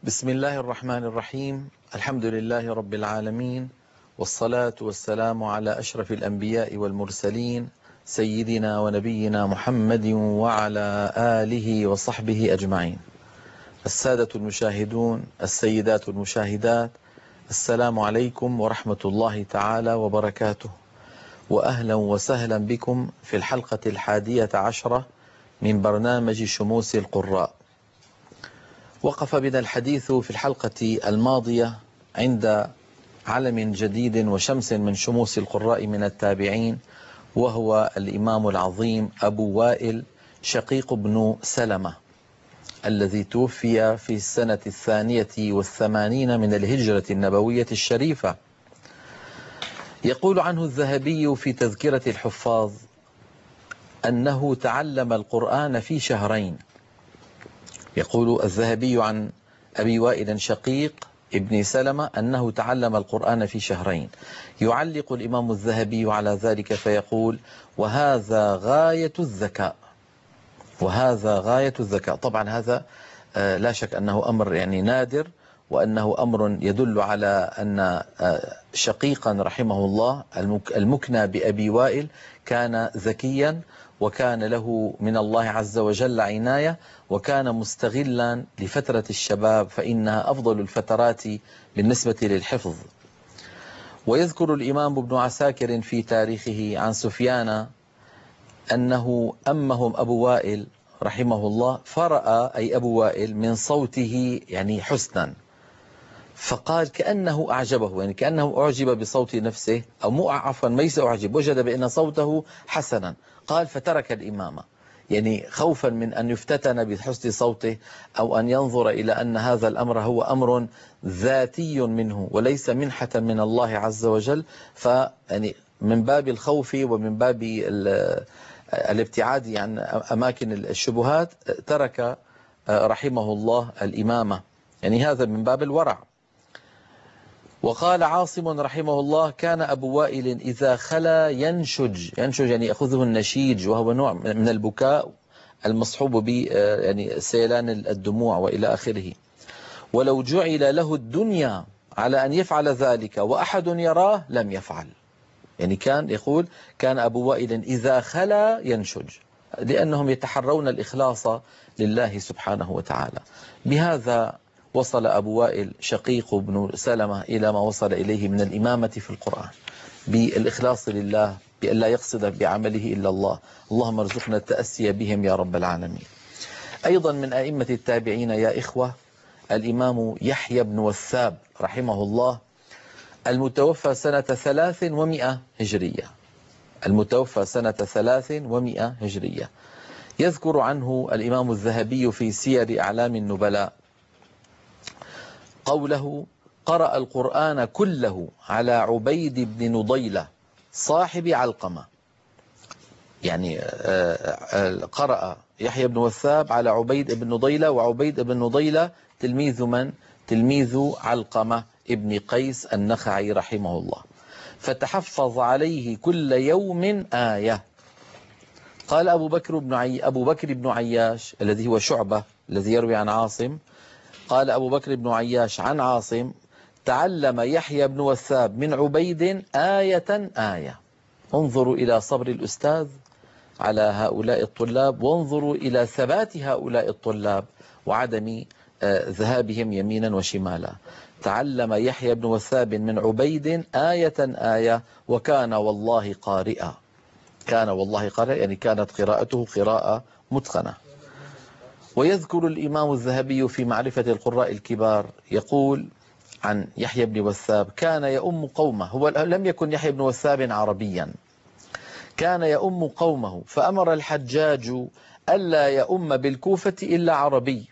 بسم الله الرحمن الرحيم. الحمد لله رب العالمين، والصلاة والسلام على أشرف الأنبياء والمرسلين سيدنا ونبينا محمد وعلى آله وصحبه أجمعين. السادة المشاهدون، السيدات المشاهدات، السلام عليكم ورحمة الله تعالى وبركاته، وأهلا وسهلا بكم في الحلقة 11 من برنامج شموس القراء. وقف بنا الحديث في الحلقة الماضية عند علم جديد وشمس من شموس القراء من التابعين، وهو الإمام العظيم أبو وائل شقيق بن سلمة، الذي توفي في السنة 82 من الهجرة النبوية الشريفة. يقول عنه الذهبي في تذكرة الحفاظ أنه تعلم القرآن في شهرين. يقول الذهبي عن أبي وائل شقيق ابن سلمة أنه تعلم القرآن في شهرين. يعلق الإمام الذهبي على ذلك فيقول: وهذا غاية الذكاء، وهذا غاية الذكاء. طبعا هذا لا شك أنه أمر نادر، وأنه أمر يدل على أن شقيقا رحمه الله المكنى بأبي وائل كان ذكيا، وكان له من الله عز وجل عناية، وكان مستغلا لفترة الشباب، فإنها أفضل الفترات بالنسبة للحفظ. ويذكر الإمام ابن عساكر في تاريخه عن سفيان أنه أمهم أبو وائل رحمه الله، فرأى أي أبو وائل من صوته حسنا، فقال كأنه أعجبه، كأنه أعجب بصوت نفسه، أو مو عفوا ليس أعجب، وجد بأن صوته حسنا، قال فترك الإمامة، خوفا من أن يفتتن بحسن صوته، أو أن ينظر إلى أن هذا الأمر هو أمر ذاتي منه وليس منحة من الله عز وجل. من باب الخوف ومن باب الابتعاد عن أماكن الشبهات ترك رحمه الله الإمامة، هذا من باب الورع. وقال عاصم رحمه الله: كان أبو وائل إذا خلا ينشج يأخذه النشيج، وهو نوع من البكاء المصحوب ب سيلان الدموع وإلى آخره. ولو جعل له الدنيا على أن يفعل ذلك وأحد يراه لم يفعل. كان يقول كان أبو وائل إذا خلا ينشج، لأنهم يتحرون الإخلاص لله سبحانه وتعالى. بهذا وصل أبو وائل شقيق بن سلمة إلى ما وصل إليه من الإمامة في القرآن، بالإخلاص لله، بأن لا يقصد بعمله إلا الله. اللهم ارزقنا التأسي بهم يا رب العالمين. أيضا من أئمة التابعين يا إخوة الإمام يحيى بن وثاب رحمه الله، المتوفى سنة 300 هجرية، المتوفى سنة 300 هجرية. يذكر عنه الإمام الذهبي في سير أعلام النبلاء قوله: قرأ القرآن كله على عبيد بن نضيلة صاحب علقمة. قرأ يحيى بن وثاب على عبيد بن نضيلة، وعبيد بن نضيلة تلميذ من؟ تلميذ علقمة ابن قيس النخعي رحمه الله. فتحفظ عليه كل يوم آية. قال أبو بكر بن عياش الذي هو شعبة الذي يروي عن عاصم، قال أبو بكر بن عياش عن عاصم: تعلم يحيى بن وثاب من عبيد آية آية. انظروا إلى صبر الأستاذ على هؤلاء الطلاب، وانظروا إلى ثبات هؤلاء الطلاب وعدم ذهابهم يمينا وشمالا. تعلم يحيى بن وثاب من عبيد آية آية، وكان والله قارئا. كان والله قارئا كانت قراءته قراءة متقنة. ويذكر الإمام الذهبي في معرفة القراء الكبار يقول عن يحيى بن وثاب: كان يؤم قومه. هو لم يكن يحيى بن وثاب عربيا، كان يؤم قومه، فأمر الحجاج ألا يؤم بالكوفة إلا عربي،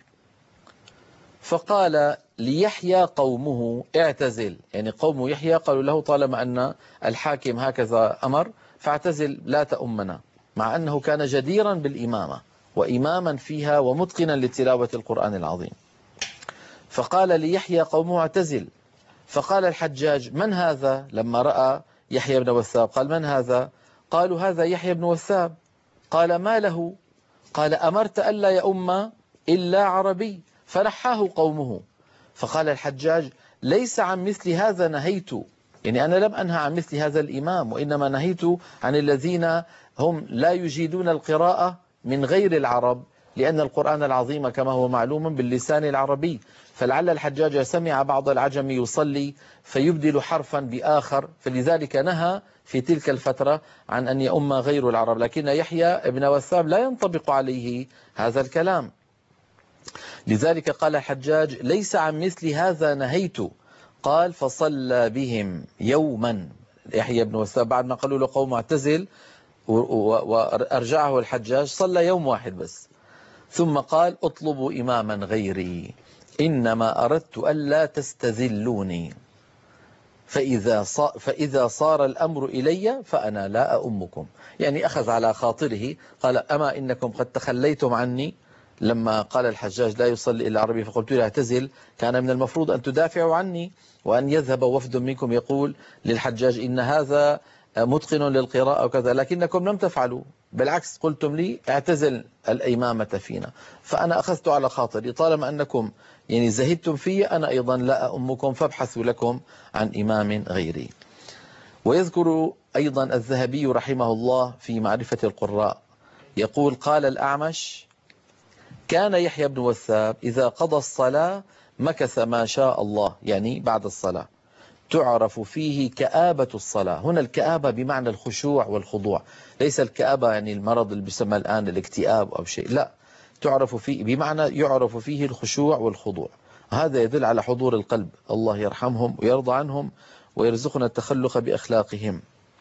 فقال ليحيى قومه: اعتزل. قوم يحيى قالوا له: طالما أن الحاكم هكذا أمر فاعتزل، لا تؤمنا، مع أنه كان جديرا بالإمامة وإماما فيها ومتقنا لتلاوة القرآن العظيم. فقال ليحيى قومه: اعتزل. فقال الحجاج: من هذا؟ لما رأى يحيى بن وثاب قال: من هذا؟ قالوا: هذا يحيى بن وثاب. قال: ما له؟ قال: أمرت ألا يؤم إلا عربي. فنحاه قومه، فقال الحجاج ليس عن مثل هذا نهيت، يعني أنا لم أنهى عن مثل هذا الإمام، وإنما نهيت عن الذين هم لا يجيدون القراءة من غير العرب، لأن القرآن العظيم كما هو معلوم باللسان العربي، فلعل الحجاج سمع بعض العجم يصلي فيبدل حرفا بآخر، فلذلك نهى في تلك الفترة عن أن يؤم غير العرب. لكن يحيى بن وثاب لا ينطبق عليه هذا الكلام، لذلك قال الحجاج ليس عن مثل هذا نهيت. قال فصلى بهم يوما، يحيى بن وثاب بعد ما قالوا له قوم اعتزل وأرجعه الحجاج صلى يوم واحد بس، ثم قال اطلبوا إماما غيري إنما أردت ألا تستذلوني، فإذا صار الأمر إلي فأنا لا أؤمكم. يعني أخذ على خاطره، قال أما إنكم قد تخليتم عني لما قال الحجاج لا يصلي إلا عربي فقلت له اعتزل، كان من المفروض أن تدافعوا عني، وأن يذهب وفد منكم يقول للحجاج إن هذا متقن للقراءة وكذا، لكنكم لم تفعلوا، بالعكس قلتم لي اعتزل الإمامة فينا، فأنا أخذت على خاطري طالما أنكم يعني زهدتم في، أنا أيضا لا أؤمكم، فابحثوا لكم عن إمام غيري. ويذكر أيضا الذهبي رحمه الله في معرفة القراء يقول قال الأعمش كان يحيى بن وثاب إذا قضى الصلاة مكث ما شاء الله، يعني بعد الصلاة تعرف فيه كآبة الصلاة. هنا الكآبة بمعنى الخشوع والخضوع، ليس الكآبة يعني المرض اللي بيسمى الآن الاكتئاب أو شيء، لا، تعرف فيه بمعنى يعرف فيه الخشوع والخضوع. هذا يدل على حضور القلب، الله يرحمهم ويرضى عنهم ويرزقنا التخلق بأخلاقهم.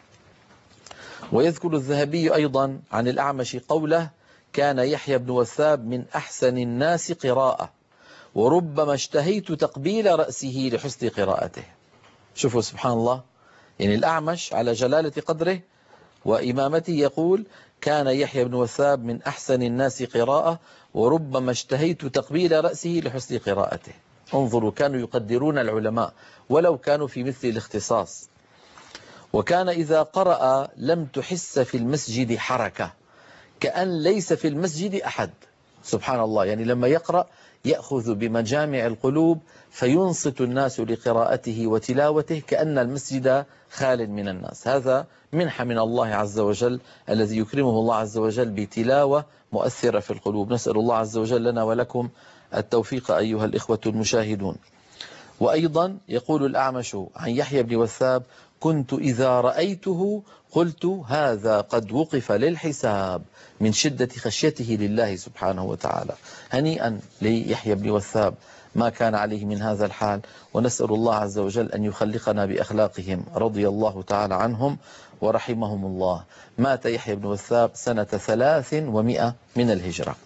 ويذكر الذهبي أيضا عن الأعمش قوله كان يحيى بن وثاب من أحسن الناس قراءة وربما اشتهيت تقبيل رأسه لحسن قراءته. شوفوا سبحان الله، يعني الأعمش على جلالة قدره وإمامته يقول كان يحيى بن وثاب من أحسن الناس قراءة وربما اشتهيت تقبيل رأسه لحسن قراءته. انظروا، كانوا يقدرون العلماء ولو كانوا في مثل الاختصاص. وكان إذا قرأ لم تحس في المسجد حركة، كأن ليس في المسجد أحد. سبحان الله، يعني لما يقرأ يأخذ بمجامع القلوب فينصت الناس لقراءته وتلاوته كأن المسجد خال من الناس. هذا منحة من الله عز وجل الذي يكرمه الله عز وجل بتلاوة مؤثرة في القلوب. نسأل الله عز وجل لنا ولكم التوفيق أيها الإخوة المشاهدون. وأيضا يقول الأعمش عن يحيى بن وثاب كنت إذا رأيته قلت هذا قد وقف للحساب من شدة خشيته لله سبحانه وتعالى. هنيئا ليحيى بن وثاب ما كان عليه من هذا الحال، ونسأل الله عز وجل أن يخلقنا بأخلاقهم، رضي الله تعالى عنهم ورحمهم الله. مات يحيى بن وثاب سنة 300 من الهجرة.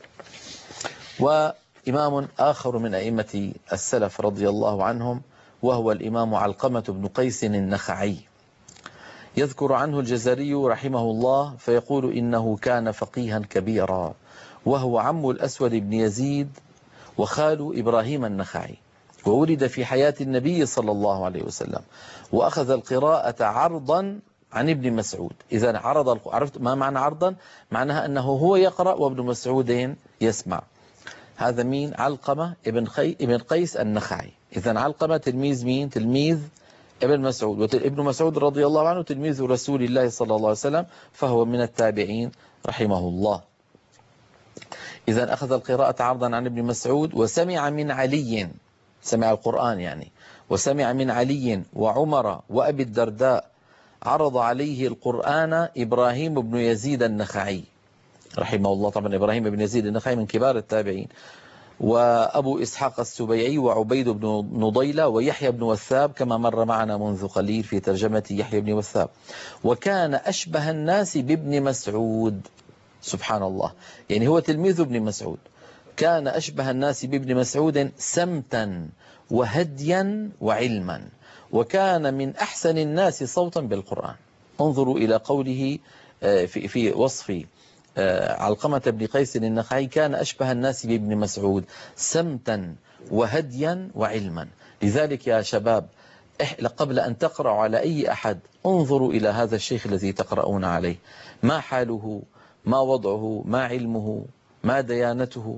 وإمام آخر من أئمة السلف رضي الله عنهم وهو الإمام علقمة بن قيس النخعي، يذكر عنه الجزري رحمه الله فيقول إنه كان فقيها كبيرا، وهو عم الأسود بن يزيد وخال إبراهيم النخعي، وولد في حياة النبي صلى الله عليه وسلم، وأخذ القراءة عرضا عن ابن مسعود. إذا عرفت ما معنى عرضا؟ معناها أنه هو يقرأ وابن مسعود يسمع. هذا مين؟ علقمة ابن قيس النخعي. إذا علقمة تلميذ مين؟ تلميذ ابن مسعود، وابن مسعود رضي الله عنه تلميذ رسول الله صلى الله عليه وسلم، فهو من التابعين رحمه الله. إذا أخذ القراءة عرضا عن ابن مسعود، وسمع من علي، سمع القرآن يعني، وسمع من علي وعمر وأبي الدرداء. عرض عليه القرآن إبراهيم بن يزيد النخعي رحمه الله. طبعا إبراهيم بن يزيد النخعي من كبار التابعين، وأبو إسحاق السبيعي وعبيد بن نضيلة ويحيى بن وثاب كما مر معنا منذ قليل في ترجمة يحيى بن وثاب. وكان أشبه الناس بابن مسعود. سبحان الله، يعني هو تلميذ ابن مسعود، كان أشبه الناس بابن مسعود سمتا وهديا وعلما، وكان من أحسن الناس صوتا بالقرآن. انظروا إلى قوله في وصف علقمة بن قيس النخعي كان أشبه الناس بابن مسعود سمتا وهديا وعلما. لذلك يا شباب قبل أن تقرأوا على أي أحد انظروا إلى هذا الشيخ الذي تقرؤون عليه، ما حاله، ما وضعه، ما علمه، ما ديانته.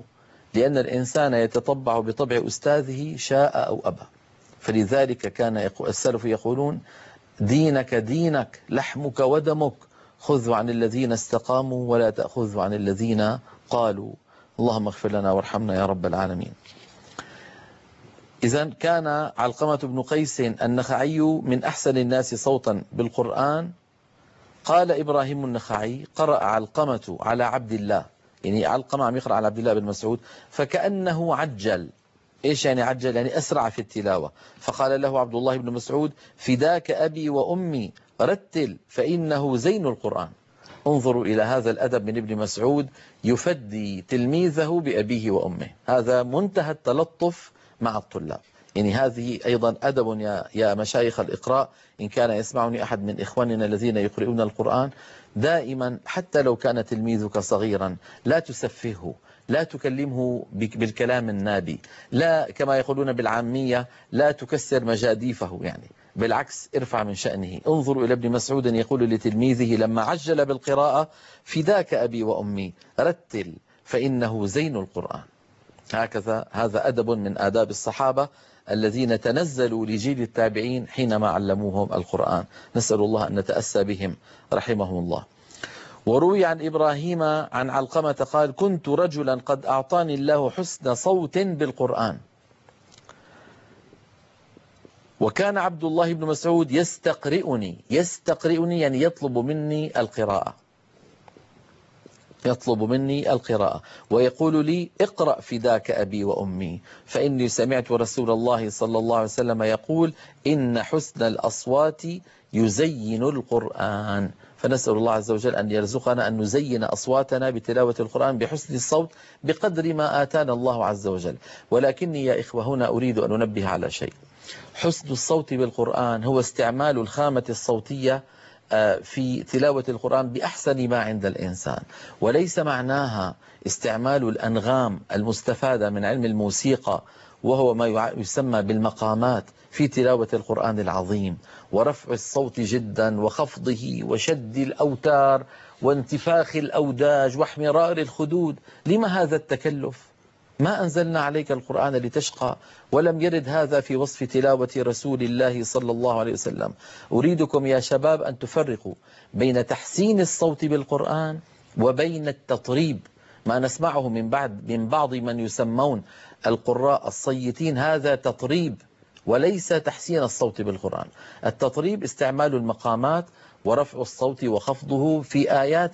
لأن الإنسان يتطبع بطبع أستاذه شاء أو أبى. فلذلك كان السلف يقولون: دينك دينك لحمك ودمك، خذ عن الذين استقاموا ولا تأخذ عن الذين قالوا. اللهم اغفر لنا وارحمنا يا رب العالمين. إذن كان علقمة بن قيس النخعي من أحسن الناس صوتا بالقرآن. قال إبراهيم النخعي: قرأ علقمة على عبد الله، يعني علقمة عم يقرأ على عبد الله بن مسعود، فكأنه عجل. إيش يعني عجل؟ يعني أسرع في التلاوة. فقال له عبد الله بن مسعود: فداك أبي وأمي رتل فإنه زين القرآن. انظروا إلى هذا الأدب من ابن مسعود، يفدي تلميذه بأبيه وأمه. هذا منتهى التلطف مع الطلاب. يعني هذه أيضا أدب يا مشايخ الإقراء. إن كان يسمعني أحد من إخواننا الذين يقرؤون القرآن، دائما حتى لو كان تلميذك صغيرا لا تسفهه، لا تكلمه بالكلام النابي، لا كما يقولون بالعامية لا تكسر مجاديفه، يعني بالعكس ارفع من شأنه. انظروا إلى ابن مسعود يقول لتلميذه لما عجل بالقراءة: فداك أبي وأمي رتل فإنه زين القرآن. هكذا هذا أدب من آداب الصحابة الذين تنزلوا لجيل التابعين حينما علموهم القرآن. نسأل الله أن نتأسى بهم رحمهم الله. وروي عن إبراهيم عن علقمة قال: كنت رجلا قد أعطاني الله حسن صوت بالقرآن، وكان عبد الله بن مسعود يستقرئني يعني يطلب مني القراءة، ويقول لي: اقرأ فداك أبي وأمي، فإني سمعت رسول الله صلى الله عليه وسلم يقول: إن حسن الأصوات يزين القرآن. فنسأل الله عز وجل أن يرزقنا أن نزين أصواتنا بتلاوة القرآن بحسن الصوت بقدر ما آتانا الله عز وجل. ولكني يا إخوة هنا أريد أن أنبه على شيء. حسن الصوت بالقرآن هو استعمال الخامة الصوتية في تلاوة القرآن بأحسن ما عند الإنسان، وليس معناها استعمال الأنغام المستفادة من علم الموسيقى، وهو ما يسمى بالمقامات في تلاوة القرآن العظيم، ورفع الصوت جدا وخفضه وشد الأوتار وانتفاخ الأوداج واحمرار الخدود. لما هذا التكلف؟ ما أنزلنا عليك القرآن لتشقى، ولم يرد هذا في وصف تلاوة رسول الله صلى الله عليه وسلم. أريدكم يا شباب أن تفرقوا بين تحسين الصوت بالقرآن وبين التطريب. ما نسمعه من بعض من يسمون القراء الصيتين هذا تطريب وليس تحسين الصوت بالقرآن. التطريب استعمال المقامات ورفع الصوت وخفضه في آيات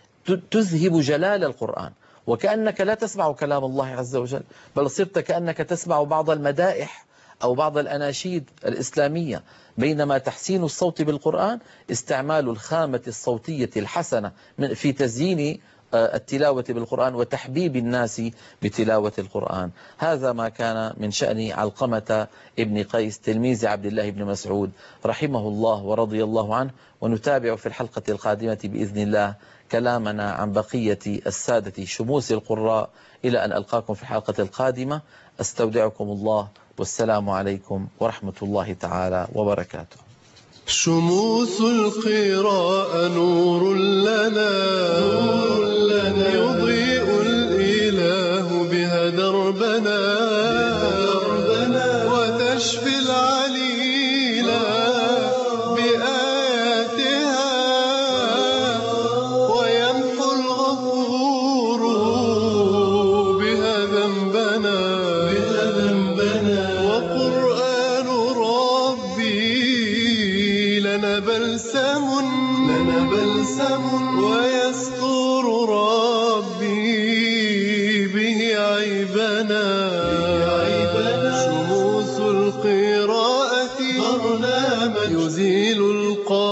تذهب جلال القرآن، وكأنك لا تسمع كلام الله عز وجل، بل صرت كأنك تسمع بعض المدائح أو بعض الأناشيد الإسلامية. بينما تحسين الصوت بالقرآن استعمال الخامة الصوتية الحسنة في تزيين التلاوة بالقرآن وتحبيب الناس بتلاوة القرآن. هذا ما كان من شأن علقمة ابن قيس تلميذ عبد الله بن مسعود رحمه الله ورضي الله عنه. ونتابع في الحلقة القادمة بإذن الله كلامنا عن بقية السادة شموس القراء. إلى أن ألقاكم في الحلقة القادمة أستودعكم الله، والسلام عليكم ورحمة الله تعالى وبركاته. شموس القراء نور لنا يضيء الإله بها دربنا وتشفي العليلا بآياتها ويمحو الغفور بها ذنبنا وقرآن ربي لنا بلسم ويستر ربي به عيبنا. شموس القراءة برنامج يزيل القرآن